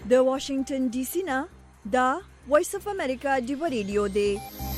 د واشنگټن ډي سي نه دا وایس اف امریکا ډیو ریډیو دی.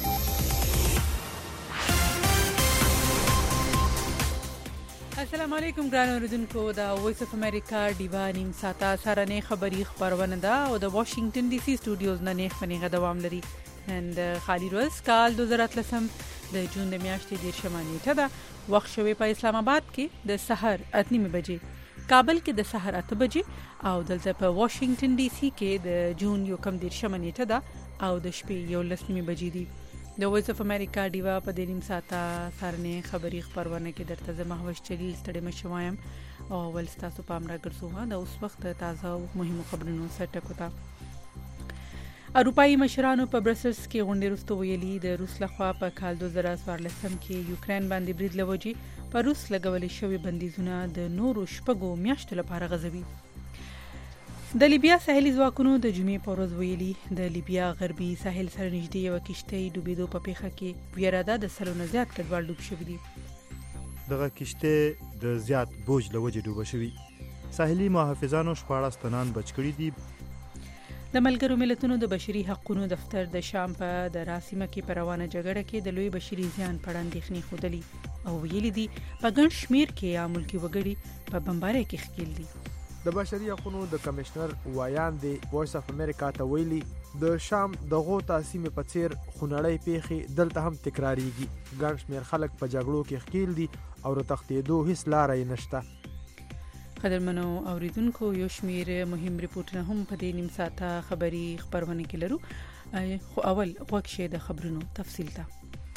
السلام علیکم ګران اوریدونکو، دا وایس اف امریکا ډیوا نیم ساته سره نه خبری خبرونه ده او د واشنگټن ډي سي سټوډیوز نه نه خبرونه دوام لري. نن خالي روز کال 2013 د جون د میاشتې 10 نیټه ده. وخت شوی په اسلام آباد کې د سحر 8:30 بجې، کابل کې د سحر 8 بجې او دلته په واشنگټن ډي سي کې د جون 10 نیټه ده او د شپې 11:30 بجې دي. د وایس اف امریکا ډیوا په دې نیم ساته سرنه خبری خبرونه کې درته زما هوښ چلی ستړي مشوایم او ول تاسو پام راګرځوه د اوس وخت تازه او مهمو خبرونو سره ټکوتا. اروپאי مشرانو په برسلز کې غونډه وروسته ویلي د روس لخوا په کال 2014 کې یوکرين باندې برید لوجي په روس لګولې شوی بندیزونه د نورو شپږو میاشتو لپاره غځوي. د لیبیا ساحلي ځواکونو د جمعې په ورځ ویلي د لیبیا غربي ساحل سره نږدې یو کشتۍ ډوبېدو په پیښه کې ویراده د سلونه زیات کډوال ډوب شوي دي. دغه کشتۍ د زیات بوج لوجې ډوبه شوی. ساحلي محافظانو 14 تنان بچ کړي دي. د ملګرو ملتونو د بشري حقوقو دفتر د شام په د راسمه کې په روانه جګړه کې د لوی بشري زیان په اړه اندېښنې خوده او ویلي دي په ګڼ شمیر کې عامل کې وګړي په بمبارۍ کې ښکېل دي. د بشري حقوقو د کمشنر وایان دی وایس اف امریکا ته ویلي د شام د غوطه سیمې په څیر خونړۍ پیښې دلته هم تکراریږي. ګڼ شمیر خلک په جګړو کې ښکېل دي او د تښتېدو هیڅ لار یې نشته. قدرمنو اوریدونکو، یو شمیر مهم ریپورتونه هم په دې نیم ساته خبری خبرونه کې لرو، خو اول وخت شه د خبرونو تفصیل ته.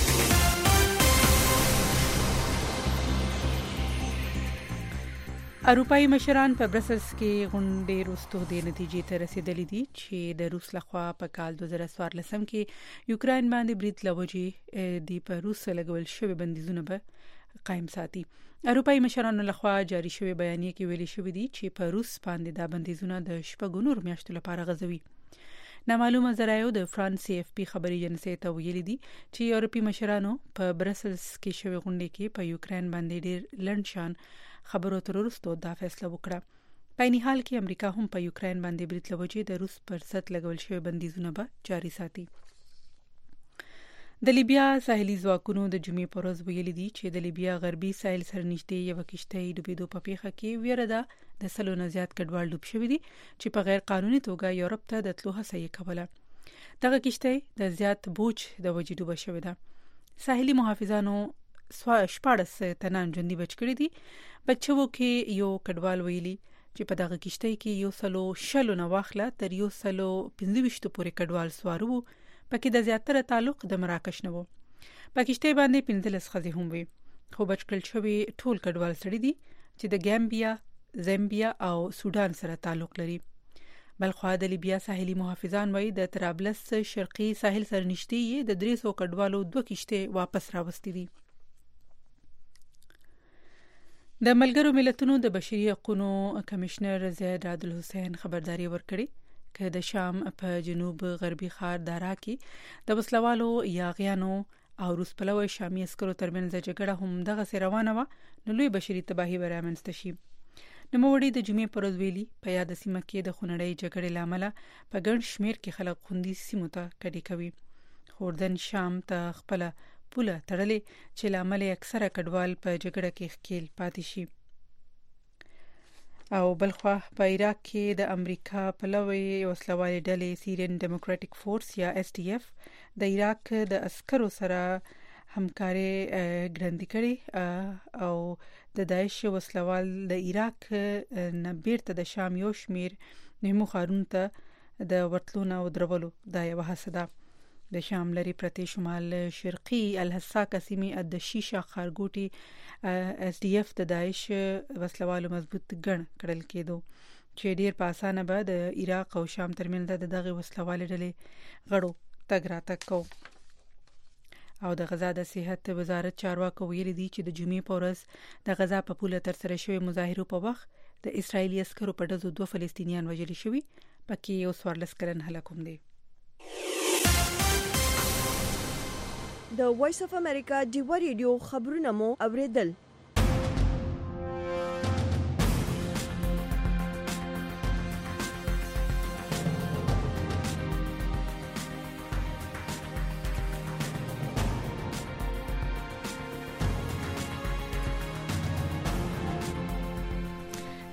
اروپאי مشران په برسلز کې غونډې وروسته د نتیجې ته رسیدلي دي چې د روس لخوا په کال 2014 کې یوکرين باندې برید لوجي د په روس لګول شوی بندیزونه به قائم ساتي. اروپאי مشرانو لخوا جاری شوی بیانیه کې ویلي شوی دی چې په روس باندې دا بندیزونه د شپږو نور میاشتو لپاره غځوي. نامعلومه ذرایعو د فرانس CFP خبري ایجنسی ته ویلي دي چې یورپي مشرانو په برسلز کې شوی غونډه کې په یوکرين باندې ډېر لنډشان خبرو تر وروسته دا فیصله وکړه. په عین حال کې امریکا هم په یوکرين باندې برید لوجي د روس پر ضد لګول شوی بندیزونه به جاری ساتي. د لیبیا ساحلي ځواکونو د جمعې په ورځ ویلي دي چې د لیبیا غربي ساحل سره نږدې یو کشتۍ ډوبېدو په پیښه کې ویراده د سلونه زیات کډوال ډوب شوي دي چې په غیر قانوني توګه یورپ ته د تلو هڅه یې کوله. دغه کشتۍ د زیات بوج د وجې ډوبه شوې ده. ساحلي محافظانو 14 تنان ژوندي بچ کړي دي. بچو کې یو کډوال ویلي چې په دغه کشتۍ کې یو سلو شلو نه واخله تر یو سلو 15 پورې کډوال سوارو، پکې د زیاتره تعلق د مراکش نه وو. پاکستان باندې 15 خزې هم وي، خو بچ کړل شوی ټول کډوال سړي دي چې د ګامبیا، زامبیا او سودان سره تعلق لري. بلخوا د لیبیا ساحلي محافظان وایي د طرابلس شرقي ساحل سره نږدې د 300 کډوالو 2 کشتۍ واپس راوستي دي. د ملګرو ملتونو د بشري حقوقو کمشنر زید راد الحسین خبرداري ورکړي که د شام په جنوب غربي ښار دارا کې د وسلوالو یاغیانو او روس پلوي شامي عسکرو ترمنځ جګړه هم دغه سره روانه و، نو لوی بشري تباہي ورامنځته شي. نوموړي د جمعې پر ورځ ویلي په یاد سیمه کې د خونړۍ جګړې لامل په ګڼ شمیر کې خلک خوندي سیمو ته کډې کوي. خوردن شام ته خپل پوله تړلې چې لامل اکثره کډوال په جګړه کې ښکېل پاتې شي. او بلخوا په عراق کې د امریکا پلوي وسلوالي ډلې سیرین ډیموکراټک فورس یا SDF د عراق د عسکرو سره همکاري ګړندۍ کړي او د داعش وسلوال د عراق نه بیرته د شام یو شمیر مهمو ښارونو ته د ورتلو او درولو دا یوه هڅه ده. د شام لري پرته شمال شرقي الحساکه سیمې د شیشه خارګوټي SDF د داعش وسلوالو مضبوط ګڼ کړل کېدو چې ډیر په اسانه به د عراق او شام ترمنځ د دغه وسلوالې ډلې غړو تګ راتګ کو. او د غزا د صحت وزارت چارواکو ویلي دي چې د جمعې په ورځ د غزا په پوله تر سره شوی مظاهرو په وخت د اسرایلی عسکرو په ډزو 2 فلسطینیان وژل شوي، پکې یو 14 کلن هلک هم دی. د وایس اف امریکا ډیو ریډیو خبرونه مو اوریدل.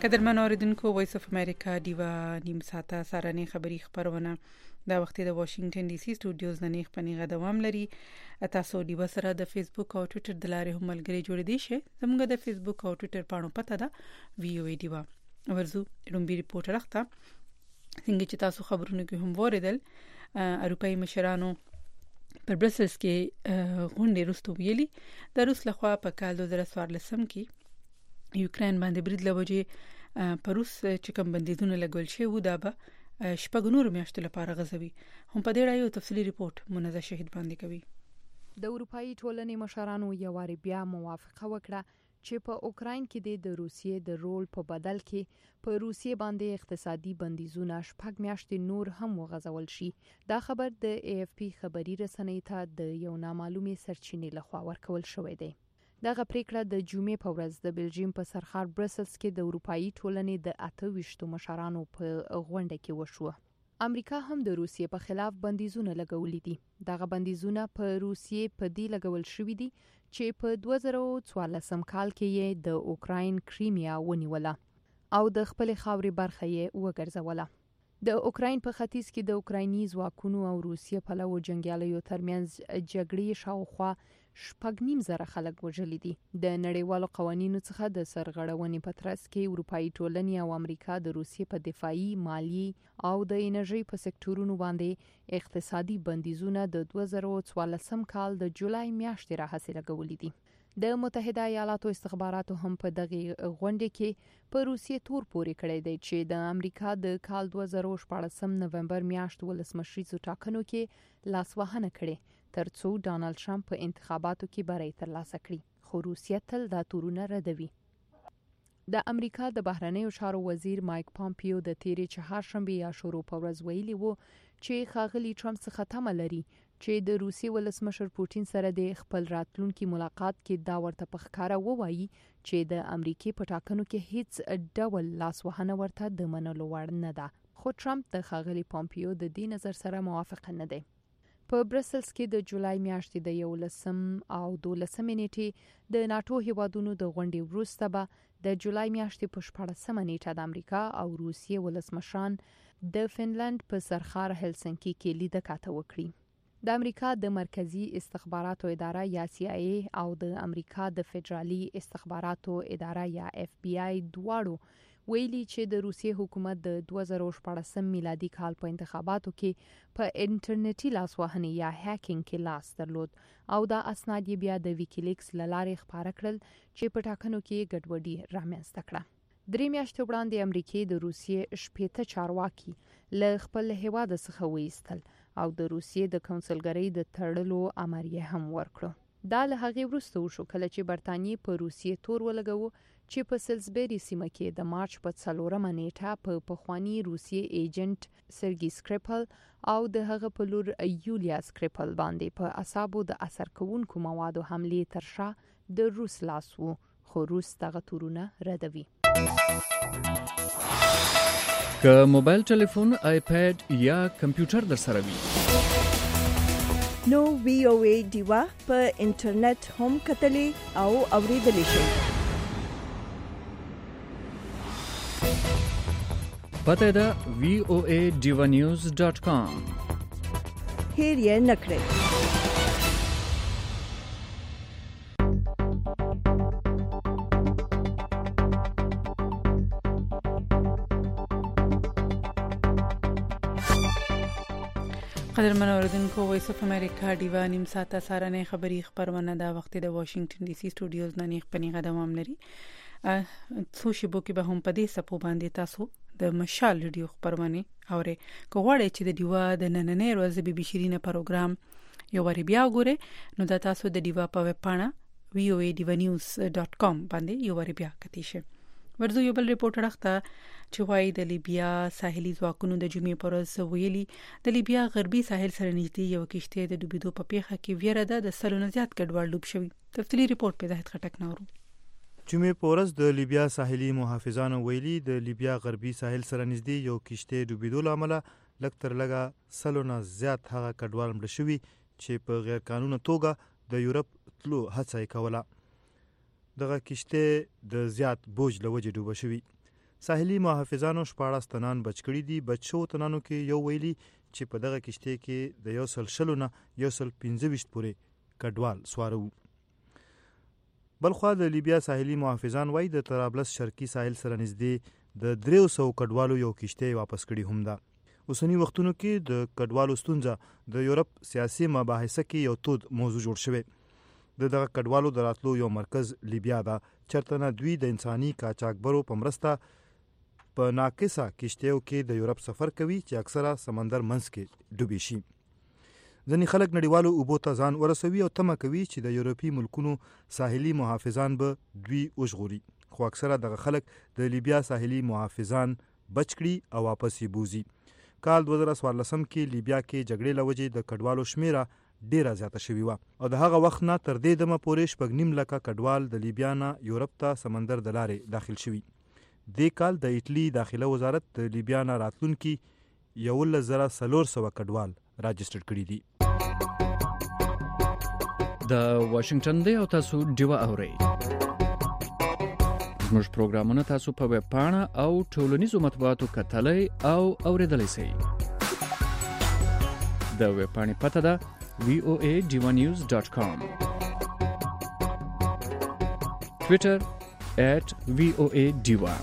قدرمن اوریدونکو وایس اف امریکا دیوا نیم ساعته سارنې خبری خبرونه دا وخت د واشنگټن ډي سي سټوډیوز نه پنیغه دوام لري. تاسو دیوا سره د فیسبوک او ټوئیټر د لارې هم ملګری جوړ دي شئ. زموږ د فیسبوک او ټوئیټر پاڼو پته ده وی او ای دیوا. ورزو رومبي ریپورټ راخته څنګه چې تاسو خبرونه کې هم وریدل اروپאי مشرانو پر برسلز کې غونډې وروسته ویلي د روس لخوا په کال 2014 کې یوکرين باندې برید لوجه په روس چې کوم بندیزونه لګول شي و دا به شپږ نور میاشتې لپاره غځوي. هم په دې اړه یو تفصیلی ریپورت منزه شهید باندې کوي. د اروپאי ټولنې مشرانو یو واری بیا موافقه وکړه چې په اوکراین کې د روسیې د رول په بدل کې په روسیې باندې اقتصادي بندیزونه شپږ میاشتې نور هم وغځول شي. دا خبر د AFP خبري رسنۍ ته د یو نامعلومي سرچینې لخوا ورکول شوی دی. دغه پریکړه د جمعې په ورځ د بلجیم په سرخار برسلز کې د اروپאי ټولنې د 28 مشرانو په غونډه کې وشوه. امریکا هم د روسیې په خلاف بندیزونه لګولې دي. دغه بندیزونه په روسیې په دی لګول شوې دي چې په 2014 کال کې یې د اوکراین کریمیا ونیوله او د خپل خاورې برخه یې وګرځوله. د اوکراین په ختیځ کې د اوکرایني ځواکونو او روسیې په لور جنگیالیو ترمنځ جګړې شاوخوا 8.5 خلک وژل دي. د نړیوالو قوانینو څخه د سرغړونې په ترڅ کې اروپאי ټولنې او امریکا د روسیې په دفاعي، مالی او د انرژي په سکتورونو باندې اقتصادي بندیزونه د 2014 کال د جولای میاشتې راهیسې لګولې دي. د متحده ایالاتو استخباراتو هم په دغه غونډه کې په روسیې تور پورې کړی دی چې د امریکا د کال 2014 نومبر میاشت ولسمشریزو ټاکنو کې لاسوهنه کړي ترڅو ډانلډ ټرمپ په انتخاباتو کې بری ترلاسه کړي. خو روسیه تل دا تورونه ردوي. د امریکا د بهرنیو چارو وزیر مایک پامپیو د تیرې چهارشنبه یا شروع په ورځ ویلي وو چې ښاغلي ټرمپ څخه تمه لري چې د روسیې ولسمشر پوتین سره د خپل راتلونکي ملاقات کې دا ورته په ښکاره ووایي چې د امریکای په ټاکنو کې هیڅ ډول لاسوهنه ورته د منلو وړ نه ده. خو ټرمپ د ښاغلي پامپیو د دې نظر سره موافق نه دی. په برسلز کې د جولای میاشتې د 11 او 12 نیټې د ناتو هیوادونو د غونډې وروسته به د جولای میاشتې په 14 نیټه د امریکا او روسیې ولسمشران د فنلند په سرخار هلسنکي کې لیدکاته وکړي. د امریکا د مرکزی استخباراتو اداره یا CIA او د امریکا د فدرالي استخباراتو اداره یا FBI دواړو ویلي چې د روسیې حکومت د 2014 میلادي کال په انتخاباتو کې په انټرنیټي لاسوهنې یا هیکینګ کې لاس درلود او دا اسناد یې بیا د ویکیلیکس لارې خپاره کړل چې په ټاکنو کې ګډوډي رامنځته کړه. 3 میاشتې وړاندې امریکای د روسیې شپېته چارواکي له خپل هیواد څخه وایستل او د روسیې د کونسلګرۍ د تړلو امر یې هم ورکړ. دا له هغې وروسته وشو کله چې برتانیې په روسیې تور ولګاوه چې په سلزبری سیمه کې د مارچ په 4 نیټه په پخوانی روسیې ایجنټ سرګي سکریپل او د هغه په لور یولیا سکریپل باندې په اعصابو د اثر کوونکو موادو حملې ترشا د روس لاس وو. خو روس دغه تورونه ردوي. که موبایل ټلیفون، آیپاد یا کمپیوټر در سره وي نو VOA دیوا په انټرنیټ هم کتلې او اوریدلې شئ. پته ده voadivanews.com. هیر یې نکړئ. قدرمن اوریدونکو وایس اف امریکا دیوا نیم ساعته سارنې خبری خبرونه دا وخت د واشنگټن ډي سي سټوډیوز نه پنیغه دوام لري. سوشي بو کې به هم پدې سپو باندې تاسو د مشال ریډیو خبرونه اوري. کوغړې چې د دیوا د نننې ورځې بي بي شيرینه پروګرام یو وری بیا وګوره نو دا تاسو د دیوا په ویب پاڼه voadivanews.com باندې یو وری بیا کتی شئ. ورزو یو بل ریپورټ راخته چې وايي د لیبیا ساحلي ځواکونو د جمعې پر ورځ ویلي د لیبیا غربي ساحل سره نږدې یو کشته د ډوبېدو په پیښه کې ویره ده د سلونه زیات کډوال ډوب شوي. تفصیلی ریپورت په زاهد خټک نورو. جمعې په ورځ د لیبیا ساحلي محافظانو ویلي د لیبیا غربي ساحل سره نږدې یو کشته ډوبېدو لامل لږ تر لږه سلونه زیات هغه کډوال مړ شوي چې په غیر قانوني توګه د یورپ تلو هڅه کوله. دغه کشته د زیات بوج لوجې ډوبه شوي. ساحلي محافظانو 14 تنان بچ کړي دي. بچو تنانو کې یو ویلي چې په دغه کشته کې د 100 نه 125 پورې کډوال سوارو. بلخوا د لیبیا ساحلي محافظان وایي د طرابلس شرقي ساحل سره نږدې د 300 کډوالو یو کشته واپس کړي هم ده. اوسنی وختونو کې د کډوالو ستونزه د یورپ سیاسي مباحثه کې یو تود موضوع جوړ شوی. دغه کډوالو د راتلو یو مرکز لیبیا ده، چرته نه دوی د انساني قاچاقبرو په مرسته په ناقصه کشتیو کې د یورپ سفر کوي چې اکثره سمندر منځ کې ډوبې شي. ځینې خلک نړیوالو اوبو ته ځان ورسوي او تمه کوي چې د یورپي ملکونو ساحلي محافظان به دوی وژغوري، خو اکثره دغه خلک د لیبیا ساحلي محافظان بچ کړي او واپس یې بوزي. کال 2014 کې لیبیا کې جګړې له وجې د کډوالو شمیره ډیره زیاته شوې وه او د هغه وخت نه تر دې دمه پورې 6.5 لکه کډوال د لیبیا نه یورپ ته سمندر د لارې داخل شوي. دې کال د ایټلی داخله وزارت د لیبیا نه راتلونکي 11,400 کډوال راجسټر کړي دي. د واشنگټن دی او تاسو ډیوه اورئ. زموږ پروګرامونه تاسو په ویب پاڼه او ټولنیزو مطبوعاتو کتلای او اوریدلای شئ. د ویب پاڼې پته ده voadivanews.com. Twitter @voadiva.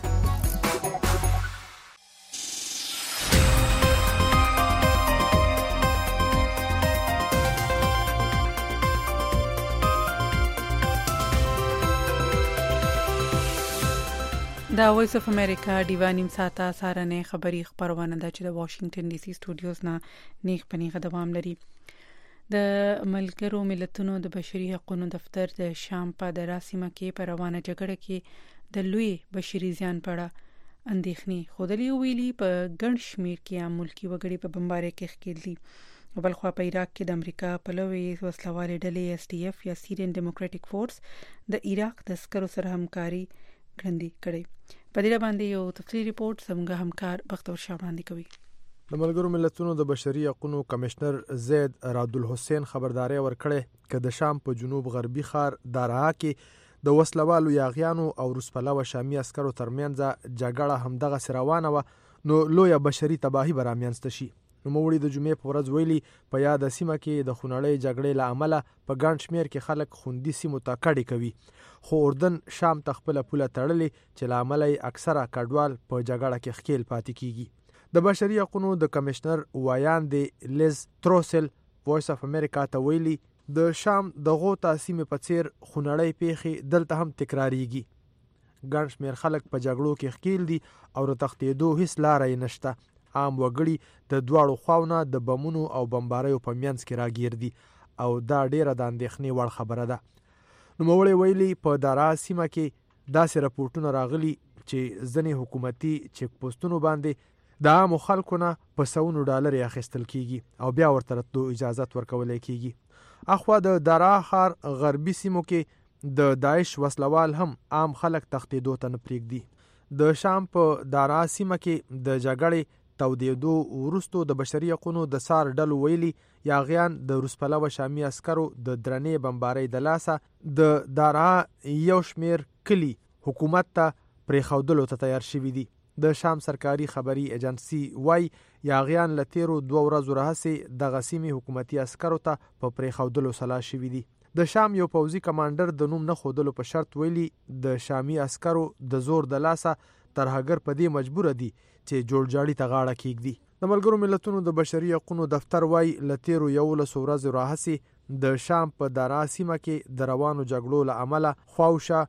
دا وایس اف امریکا ډیوا نیم ساعته سارنه خبری خبرونه ده چې د واشنگټن ډي سي سټوډیوز نه نیغ پنیغه دوام لري. د ملګرو ملتونو د بشري حقوقو دفتر د شام په دراسیمه کې په روانه جګړه کې د لوی بشري زیان په اړه اندېښنې خودلی ویلي په ګڼ شمیر کې ملکی وګړي په بمبارۍ کې ښکېل دي. بلخوا په عراق کې د امریکا پلوي وسلوالې ډلې SDF یا سیریان ډیموکراټک فورس د عراق د عسکرو سره همکاري ګړندۍ کړې. په دې باندې یو تفصیلي ریپورت زموږ همکار بختور شاه وړاندې کوي. د ملګرو ملتونو د بشري حقوقو کمشنر زید راد الحسین خبرداري ورکړه چې د شام په جنوب غربي ښار دارعا کې د وسلوالو یاغیانو او روسپلوه شامي عسکرو ترمنځ جګړه همدغه روانه و نو لویه بشري تباہي به رامنځته شي. نوموړي د جمعې په ورځ ویلي په یاد سیمه کې د خونړۍ جګړې له امله په ګڼ شمیر کې خلک خوندي سیمو ته کډې کوي، خو اردن شام ته خپله پوله تړلې چې له امله یې اکثره کډوال په جګړه کې ښکېل پاتې کیږي. د بشري حقوقو د کمشنر وایاندې لیز تروسل وایس اف امریکا ته ویلي د شام د غوطه سیمې په څیر خونړۍ پیښې دلته هم تکراریږي. ګڼ شمیر خلک په جګړو کې ښکېل دي او د تښتېدو هیڅ لاره یې نشته. عام وګړي د دواړو خواونه د بمونو او بمباریو په منځ کې راګیر دي او دا ډیره د اندېښنې وړ خبره ده. نوموړي ویلي په دارا سیمه کې داسې راپورټونه راغلي چې ځینې حکومتي چیک پوسټونو باندې د عامو خلکو نه په سوونو ډالر اخیستل کیږي او بیا ورته راتلو اجازه ورکولی کیږي. اخوا د دارا ښار غربي سیمو کې د داعش وسلوال هم عام خلک تښتېدو ته نه پرېږدي. د شام په دارا سیمه کې د جګړې تودېدو وروستو د بشري حقوقو د سار ډلو ویلي یاغیان د روسپلوه شامي عسکرو د درنې بمبارۍ د لاسه د دارعا یو شمیر کلی حکومت ته پرېښودلو ته تیار شوي دي. د شام سرکاري خبري ایجنسي وای یاغیان له تیرو 2 ورځو راهیسې دغه سیمې حکومتي عسکرو ته په پرېښودلو سلا شوي دي. د شام یو پوځي کمانډر د نوم نه ښودلو په شرط ویلي د شامي عسکرو د زور د لاسه ترهګر په دې مجبور دي چې جوړجاړي ته غاړه کېږدي. د ملګرو ملتونو د بشري حقوقو دفتر وای له تیرو 11 ورځو راهیسې د شام په دارا سیمه کې د روانو جګړو له امله خواوشا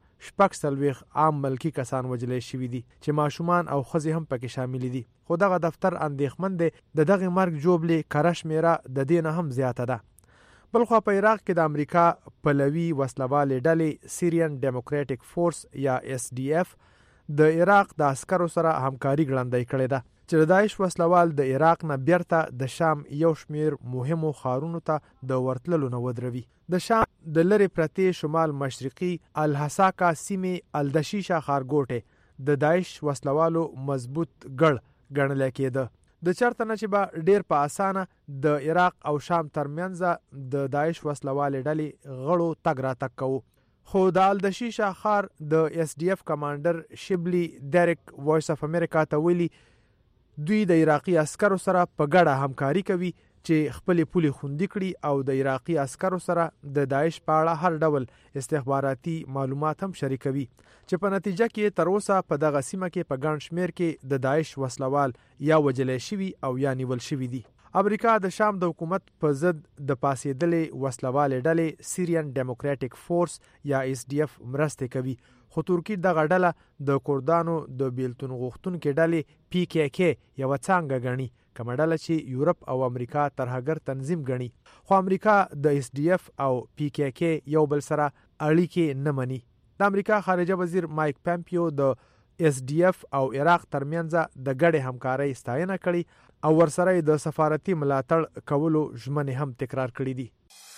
46 عام ملکی کسان وژل شوي دي چې ماشومان او ښځې هم پکې شامل دي. خو دغه دفتر اندېښمن دی د دغه مرګ جوړلې کره شمیره د دې نه هم زیاته ده. بلخوا په عراق کې د امریکا پلوي وسلوالې ډلې سیریان ډیموکراټک فورس یا SDF د عراق د عسکرو سره همکاري ګړندۍ کړې ده چې د داعش وسلوال د عراق نه بیرته د شام یو شمیر مهمو ښارونو ته د ورتللو نه ودروي. د شام د لرې پرتې شمال مشرقي الحساکا سیمې الدشیشه ښارګوټې د داعش وسلوالو مضبوط ګړ ګڼل کېده. د چرته نه چې به ډیر په اسانه د عراق او شام ترمنځ د داعش وسلوالې ډلې غړو تګ راتګ کوو، خو د الدشي شاخار د اس ډي اف کمانډر شبلی ډیرک وایس اف امریکا ته ویلي دوی د عراقي عسکرو سره په ګډه همکاري کوي چې خپل پولي خوندي کړي او د عراقي عسکرو سره د داعش په اړه هر ډول استخباراتي معلومات هم شریکوي چې په نتیجه کې تر اوسه په دغه سیمه کې په ګڼ شمیر کې د داعش وسلوال یا وجلې شوي او یا نیول شوي دي. امریکا د شام د حکومت په ضد د پاسېدلې وسلوالې ډلې سیریان ډیموکراټک فورس یا اس ډي اف مرستې کوي، خو ترکی دغه ډله د کردانو د بیلتون غوښتونکو ډلې پی کی کی یوه څانګه ګڼي، کومه ډله چې یورپ او امریکا ترهګر تنظیم ګڼي. خو امریکا د اس ډي اف او پی کی کی یو بل سره اړیکې نه مني. د امریکا خارجه وزیر مایک پامپیو د اس ډي اف او عراق ترمنځ د ګډې همکارۍ ستاینه کړې او ورسره د سفارتي ملاتړ کولو ژمنې هم تکرار کړې دي.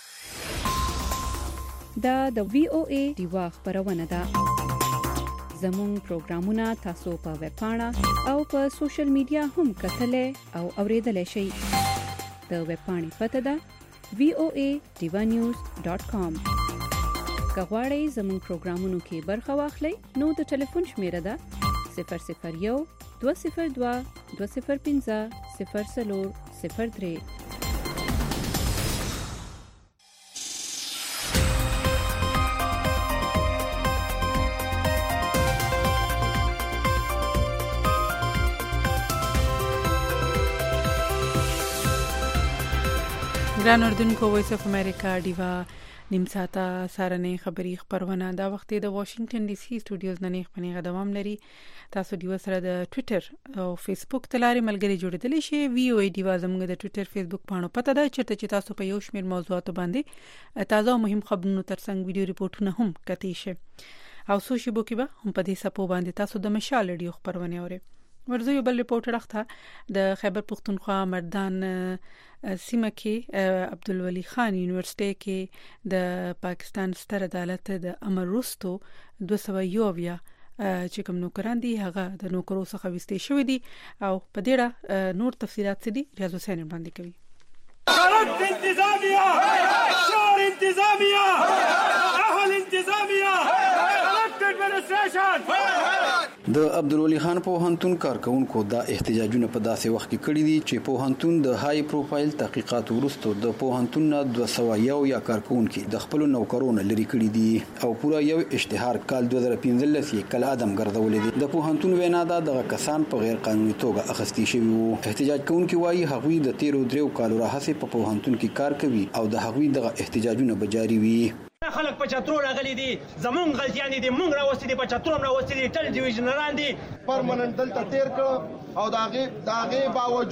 دا د وی او ای دیوا خبرونه ده. زموږ پروګرامونه تاسو په ویب پاڼه او په سوشل میډیا هم کتلای او اوریدلای شئ. د ویب پاڼې پته ده voadevanews.com. کغواړئ زموږ پروګرامونو کې برخه واخلئ نو د ټلیفون شمیره ده 001 202 205 0403. ګران اردوونکو وایس اف امریکا دیوا نیم ساعته سارنې خبري خبرونه دا وخت د واشنگټن ډي سي سټوډیوز نه خبرونه دوام لري. تاسو دیو سره د ټوئیټر او فیسبوک تلاري ملګری جوړیدلی شي. وی او ای دیوا زموږ د ټوئیټر فیسبوک باندې پته ده چې تاسو په یو شمیر موضوعاتو باندې تازه او مهم خبرونه ترڅنګ ویډیو ریپورتونه هم کتئ شي او سوشي بو کې به هم په دې سپو باندې تاسو د مشال ریډیو خبرونه اورئ. ورزو یو بل ریپورټر اخته د خیبر پختونخوا مردان سیمه کې عبدالولي خان یونیورسيټي کې د پاکستان ستر عدالت د امر وروسته 201 چې کوم نوکران دي هغه د نوکرو څخه وستې شوې دي او په دې اړه نور تفصيلات دي ریاض حسین باندې کوي. غلط انتظامیه شور انتظامیه اهل انتظامیه غلط ایڈمنسټریشن. د عبدالولي خان پوهنتون کارکونکو دا احتجاجونه په داسې وخت کې کړی دي چې پوهنتون د های پروفایل تحقیقات وروسته د پوهنتون نه 201 یا کارکونکو د خپل نوکرونو لري کړی دي او پورا یو اشتهار کال 2015 کې کل ادم ګرځولې دي. د پوهنتون وینا دا د کسان په غیر قانوني توګه اخیستي شوی وو. احتجاج کوونکي وایي هغوی د 13 کالو راهیسې په پوهنتون کې کار کوي او د هغوی د احتجاجونه به جاری وي. خلک په چترو راغلي دي، زمونږ غلطیان دي، مونږ راوستي دي، په چترو راوستي دي، ټل ډیویژنران دي. پرمننت دلته تیر کړ او داغه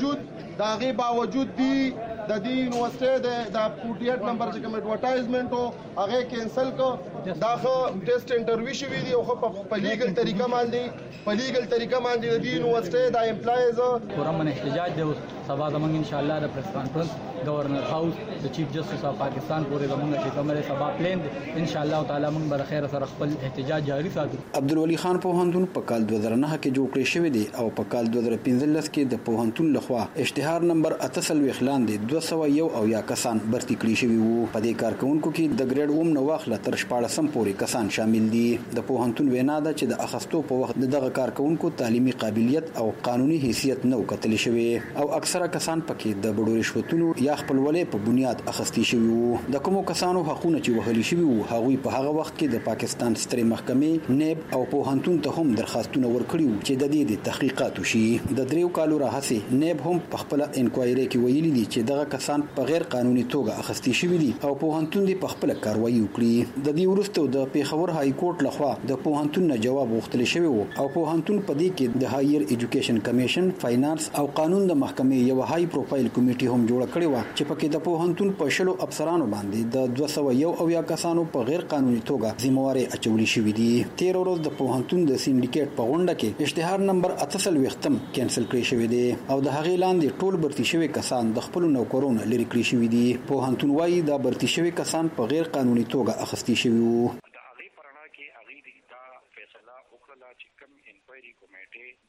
باوجود دی د دې یونیورسيټي د 48 نمبر چې کوم ایڈورټایزمنت او هغه کینسل کو. داغه ټیسټ انټرویو شوی دی او په لیګل طریقه باندې د دې یونیورسيټي د امپلایز پرمن احتجاج دی. سبا زمونږ ان شاء الله د پریس کانفرنس گورنر هاوس د چیف جسټس اف پاکستان پورې زمونږ چې کومه سبا پلان ان شاء الله تعالی موږ به خیر سره خپل احتجاج جاری ساتو. عبدالولي خان پوهنتون په کال 2009 کې جوړ کړی شوی دی او په کال 2015 کې د پوهنتون لخوا اشتهار نمبر 88 لاندې 201 او یا کسان برتی کړی شوی وو. په دې کارکونکو کې د ګریډ اوم نو واخله تر 14 پورې کسان شامل دي. د پوهنتون وینا ده چې د اخستو په وخت دغه کارکونکو تعلیمي قابلیت او قانوني حیثیت نو کتل شوی او اکثره کسان پکې د بډو رشوتونو یا خپلولې په بنیاد اخستی شوی وو. د کومو کسانو حقونه چې وهلي شوی وو هغوی په هغه وخت کې د پاکستان سترې محکمې نیب او پوهنتون ته هم درخواستونه ورکړي چې د دې تحقیقات وشي. د 3 کالو راهسې نیب هم په خپل انکوایري کې ویلي دي چې دغه کسان په غیر قانوني توګه اخستی شوی دي او پوهنتون دې په خپل کاروایی وکړي. د دې وروسته د پیښور های کورټ لخوا د پوهنتون نه جواب غوښتل شوی وو او پوهنتون په دې کې د هایر ایجوکیشن کمیشن، فاینانس او قانون د محکمې یو های پروفایل کمیټي هم جوړ کړی و چې پکې د پوهنتون په شلو افسرانو باندې د 201 او یا کسانو په غیر قانوني توګه ذمہواری اچولې شوې دي. 13 ورځ د پوهنتون د سینډیکیټ په غونډه کې اشتهار نمبر 88 کینسل کړی شوی دی او د هغې لاندې ټول برتی شوی کسان د خپل نوکرونو لري کړی شوی دي. پوهنتون وايي دا برتی شوی کسان په غیر قانوني توګه اخیستي شوی وو. د هغې پرنا کې هغې دا فیصله وکړه چې کوم انکوایري کمیټه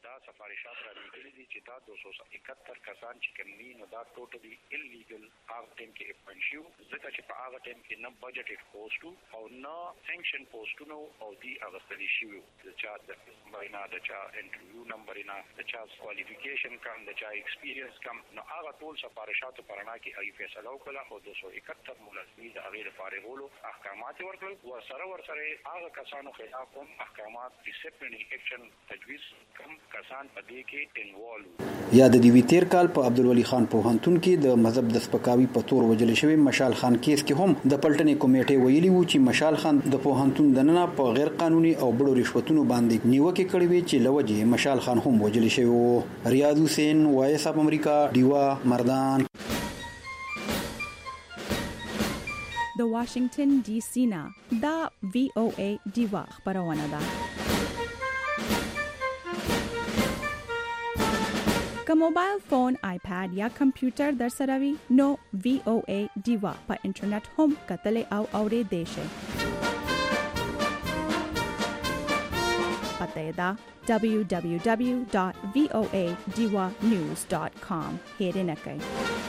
دا سفارشات را لېږلي دي چې دا 271 کسان چې کوم دي نو دا ټوټلي انلیګل هغه ټیم کې اپوینټ شو ځکه چې په هغه ټیم کې نه بجټډ پوسټ او نه سینکشن پوسټونه او دی اغستلی شوی د چا د نمبر د چا انټرویو نمبر نه د چا کوالیفیکیشن کم د چا ایکسپیرینس کم نو هغه ټول سفارشات پرانا کې ای فیصله وکړه او 271 ملزمین د هغه فارغولو احکامات ورکړل ورسره هغه کسانو خلاف هم احکامات ډیسپلینری اکشن تجویز کم کسان په دې کې انوالو. یا د دې تیر کال په عبدالولي خان پوهنتون کې د مذهب د سپکاوي په تور وجل شوی مشال خان کیس کې هم د پلټنې کمیټې ویلي وو چې مشال خان د پوهنتون دننه په غیر قانوني او بډو رشوتونو باندې نیوکه کړې وي چې لوجه مشال خان هم وجل شوی وو. ریاض حسین وایس اپ امریکا ډیوا مردان. د واشنگټن ډي سي نه دا VOA ډیوا خبرونه ده. که موبایل فون، آیپاد یا کمپیوټر در سره وي نو VOA ډیوا په انټرنیټ هم کتلی او اوریدلی شئ. پته یې ده www.voadiwanews.com هېرې نه کړئ.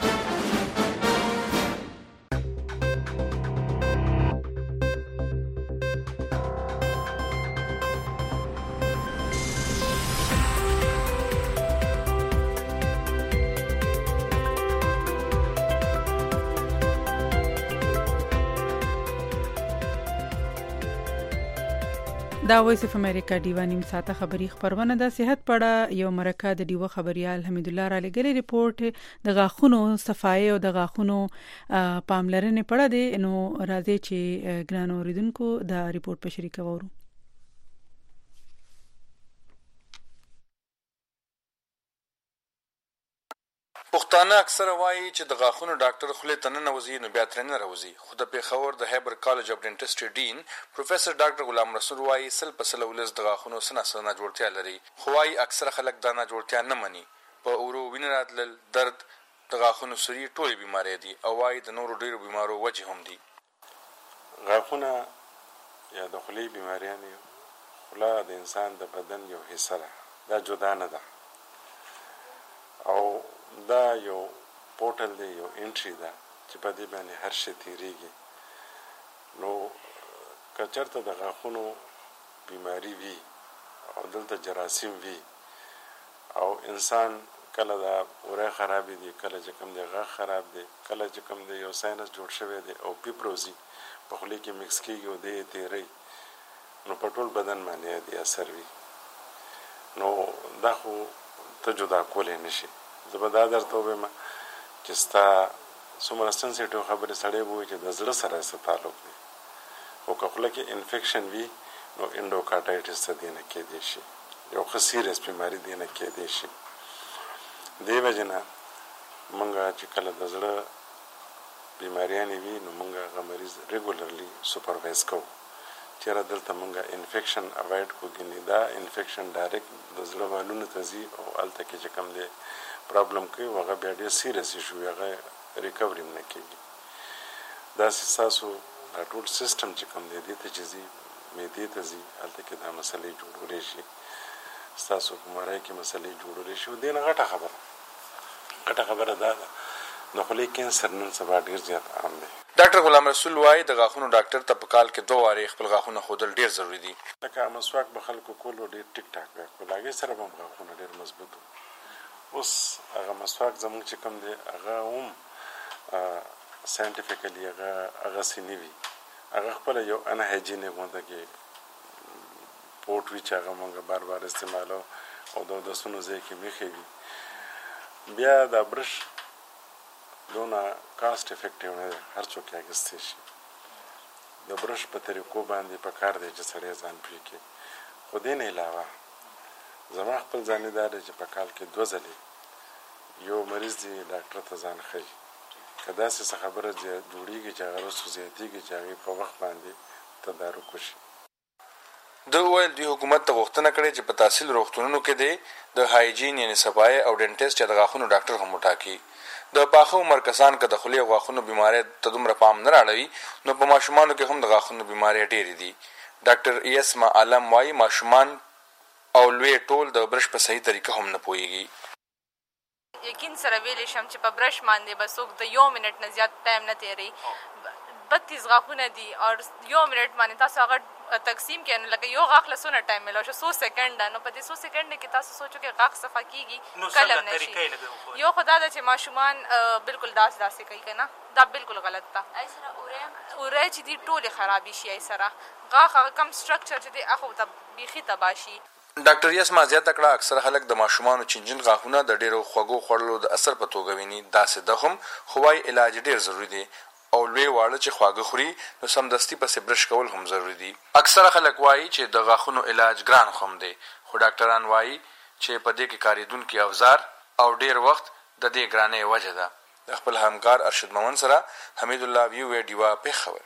دا وایس اف امریکا ډیوا نیم ساعته خبری خبرونه د صحت پړه یو مرکه د ډیوا خبريال حمید الله را لګلې ریپورت د غاخونو صفای او د غاخونو پاملرنې پړه دی نو راځي چې ګران اوریدونکو دا ریپورت په شریکه وورو. پښتانه اکثره وایي چې د غاښونو ډاکټر خولې ته ننوځي نو بیا ترې نه راوځي، خو د پېښور د هیبر کالج اف ډینټسټري ډین پروفیسر ډاکټر غلام رسول وایي 100% ولس د غاښونو سنه جوړتیا لري، خو وایي اکثره خلک دا نه جوړتیا نه مني. په اورو وینه راتلل، درد، د غاښونو سوري ټولې بیماری دي او وایي د نورو ډیرو بیمارو وجه هم دي. غاښونه یا د خولې بیماریانې، خوله د انسان د بدن یو حصه ده، دا جدا نه ده او دا یو پورټل دی، یو انټری ده چې په دې باندې هر شی تیریږي. نو که چېرته د غاښونو بیماری وي او دلته جراثیم وي او انسان کله دا وره خراب دي، کله چې کوم دی غاښ خراب دی، کله چې کوم دی یو ساینس جوړ شوی دی او پیپروزي په خولې کې مکس کېږي او دی تیری، نو په ټول بدن باندې دی اثر وي. نو دا خو ته جدا کولی نشي. زه به دا درته ووایم چې ستا څومره سنسیټیو خبرې سړی به وایي چې د زړه سره یې څه تعلق دی، خو که خوله کې انفیکشن وي نو انډوکارټایټس ته دې نه کېدی شي، یو ښه سیریس بیماري دې نه کېدی شي. دې وجې نه موږ چې کله د زړه بیماریانې وي نو موږ هغه مریض ریګولرلی سوپروایز کوو. چېرې دلته موږ انفیکشن اوایډ کوو، ګینې دا انفیکشن ډایرکټ د زړه والونو ته ځي او هلته کې چې کوم دی پرابلم کوي او هغه بیا ډېر سیریس ایشو وي، هغه ریکوري هم نه کېږي. داسې ستاسو دا ټول سیسټم چې کوم دی دې ته چې ځي، معدې ته ځي، هلته کې دا مسلې جوړولی شي، ستاسو په مرۍ کې مسلې جوړولی شي. دې نه غټه خبره دا ده د خولې کینسر نن سبا ډېر زیات عام دی. ډاکټر غلام رسول وایي د غاښونو ډاکټر ته په کال کې 2 وارې خپل غاښونه ښودل ډېر ضروري دي. لکه مسواک به خلکو کولو ډېر ټیک ټاک وی، خو له هغې سره به هم غاښونه ډېر مضبوط وو. اوس هغه مسواک زموږ چې کوم دی هغه هم ساینټیفیکلی هغسې نه وي، هغه خپله یو انهایجینیک غونده کې پوټ وي چې هغه موږ بار بار استعمالو او د اودسونو ځای کې میښې وي. بیا دا برش دونه کاسټ افیکټیو نه دی، هر څوک یې اخیستی شي. د برش په طریقو باندې په کار دی چې سړی ځان پوه کړي. خو دې نه علاوه زما خپل ځاني دا دی چې په کال کې 2 ځلې یو مریض دی ډاکټر ته ځان ښیي. که داسې څه خبره جوړېږي چې هغه رسو زیاتېږي چې هغې په وخت باندې تدارک وشي. د ویل دوی حکومت ته غوښتنه کړې چې په تحصیل روغتونونو کې دی د هایجین یعنې صفایي او ډینټسټ یا د غاښونو ډاکټر هم وټاکي. د پاخه عمر کسان که د خولې او غاښونو بیمارۍ ته دومره پام نه راړوي نو په ماشومانو کې هم د غاښونو بیمارۍ ډېرې دي. ډاکټر ایس ما عالم وایي ماشومان او لوی ټول د برش په صحیح طریقه هم نه پوهیږي. یقین سره ویلی شم چې په برش باندې به څوک د 1 منټ نه زیات ټایم نه تیری. 32 غاښونه دي او 1 منټ باندې تاسو هغه تقسیم کړئ نو لکه یو غاښ له څونه ټایم میلاو شو 100 سیکنډ نو په دې 100 سیکنډ کې تاسو سوچو کې غاښ صفا کیږي کلم نشي. یو خدا دا چې ماشومان بالکل داسې کوي کنه دا بالکل غلط ده. اوره چې دي ټوله خرابې شي سره غاښ هغه کم سټرکچر چې دی هغه ته بیخي تباشي. ډاکټر یاسما زیاته کړه اکثر خلک د ماشومانو چنجن غاښونه د ډیرو خوږو خوړلو د اثر په توګه ویني. داسې ده هم خوای علاج ډیر ضروری دی او لوی واړه چې خواږه خوري نو سمدستي پسې برش کول هم ضروری دي. اکثر خلک وایي چې د غاښونو علاج ګران هم دی خو ډاکټران وایي چې په دې کې کاریدونکي اوزار او ډیر وخت د دې ګرانۍ وجه ده. د خپل همکار ارشد مومن سره حمید الله ویو ډیوا پیښور.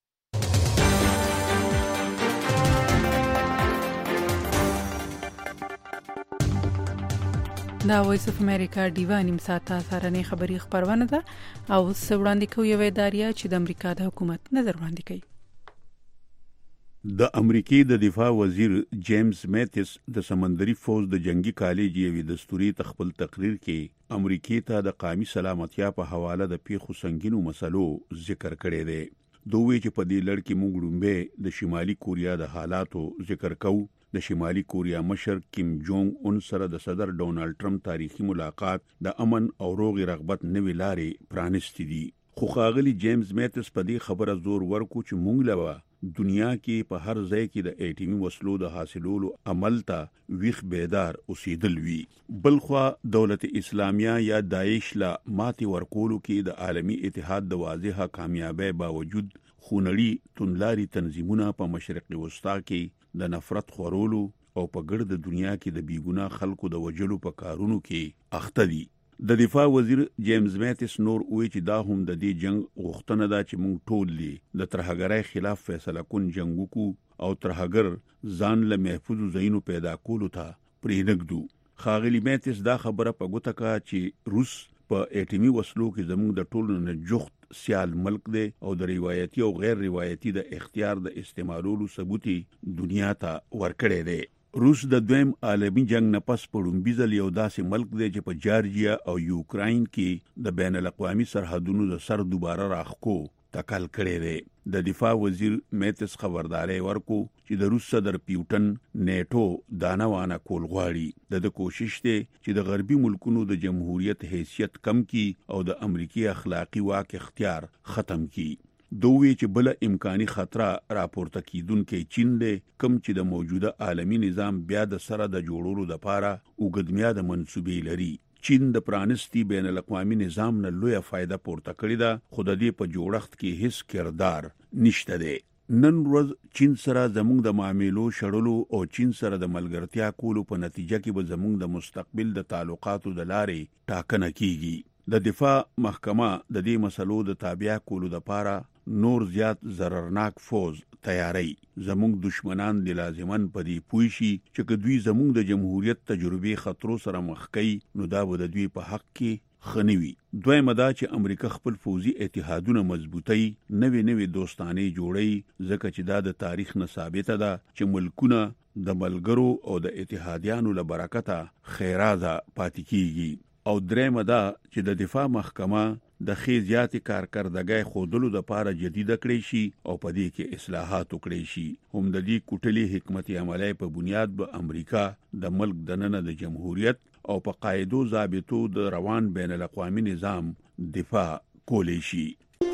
دا وایس اف امریکا ډیوا نیم ساعته سارنې خبری خبرونه ده او وړاندې کوي یو ادارې چې د امریکا د حکومت نظر وړاندې کوي. د امریکای د دفاع وزیر جیمز میتس د سمندري فوج د جنگي کالج یوې دستوري تخپل تقریر کې امریکای ته د قومي سلامتیا په حواله د پیښو سنگینو مسلو ذکر کړی دی. دوی چې په دې لړ کې موږ لومبه د شمالي کوریا د حالاتو ذکر کوو. د شمالي کوریا مشر کیم جونګ اون سره د صدر ډونالد ټرمپ تاریخي ملاقات د امن او روغي رغبت نوې لارې پرانستې دي. خو ښاغلي جیمز میتس په دې خبره زور ورکو چې موږ له دنیا کې په هر ځای کې د ایټمي وسلو د حاصلولو عمل ته ویخ بیدار اوسېدل وي. بلخوا دولت اسلامیه یا داعش لا ماتي ورکولو کې د عالمی اتحاد د واضحه کامیابی باوجود خونړي تونلاري تنظیمونه په مشرق وسطا کې د نفرت خورولو او په ګرد دنیا کې د بیګناه خلکو د وجلو په کارونو کې اخته دي. د دفاع وزیر جیمز میتس نور وی چې دا هم د دې جنگ غوښتنه ده چې موږ ټول د ترهګرۍ خلاف فیصله کون جنگ وکړو او ترهګر ځان له محفوظ ځایونو پیدا کولو ته پرېنږدو. ښاغلي میتس دا خبره په ګوته کړه چې روس په ایټمي وسلو کې زموږ د ټولو نه جوخت سیال ملک دی او د روایتي او غیر روایتي د اختیار د استعمالولو ثبوت دنیا ته ورکړی دی. روس د دویم عالمي جنگ نه پس په لومړي ځل یو داسې ملک دی چې په جارجیا او یوکراین کې د بین الاقوامي سرحدونو د سر دوباره راخکو تکل کړی دی. د دفاع وزیر میتس خبرداري ورکو چې د روس صدر پیوټن نیټو دانوانه کول غواړي. د کوشش دی چې د غربي ملکونو د جمهوریت حیثیت کم کی او د امریکای اخلاقی واک اختیار ختم کی. دوی چې بل امکاني خطر راپورته کیدونکې چین دی کم چې د موجوده عالمی نظام بیا د سره د جوړولو لپاره وګدمیاده منسوبې لري. چین د پرانستی بین الاقوامي نظام نه لویه فائدہ پورته کړې ده خو د دې په جوړښت کې هیڅ کردار نشته دی. نن ورځ چین سره زموږ د معاملو شړلو او چین سره د ملګرتیا کولو په نتیجه کې به زموږ د مستقبل د تعلقاتو د لارې ټاکنه کیږي. د دفاع محکمه د دې مسلو د تابع کولو لپاره نور زیات ضررناک فوز تیاری. زموږ دشمنان د لازمن په دې پوي شي چې دوی زموږ د جمهوریت تجربه خطرو سره مخ کوي نو دا به د دوی په حق کې خنوي. دویمه دا چې امریکا خپل فوزي اتحادونه مضبوطي نوې دوستانه جوړي ځکه چې دا د تاریخ نه ثابته ده چې ملکونه د ملګرو او د اتحادیانو له برکته خیرازه پاتې کیږي. او درېمه دا چې د دفاع محکمه د خیزیاتي کارکردګۍ خودلو د لپاره جديده کړی شي او په دې کې اصلاحات وکړي شي. هم د دې کوټلي حکمت عملی په بنیاد به امریکا د ملک دننه د جمهوریت او په قاعده ضابطو د روان بین الاقوامي نظام دفاع کولی شي.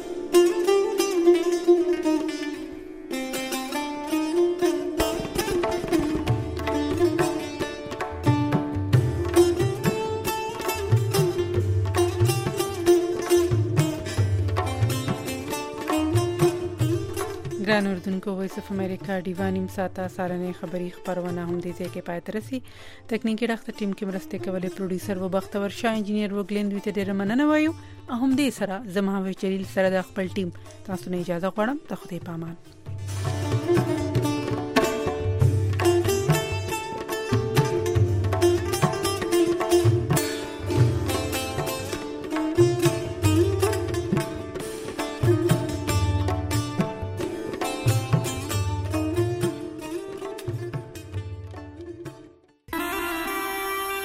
ګران اردوونکو وایس اف امریکا ډیوا نیم ساعته سارنې خبری خبرونه هم دي چې پای تر سي تکنیکی راخته ټیم کې مرسته کولې پروډوسر و بختور شاه انجینیر وګلند ویته ډیر مننه وایو. هم دې سره زما وی چلیل سره د خپل ټیم تاسو نه اجازه غواړم. ته خدای پامان.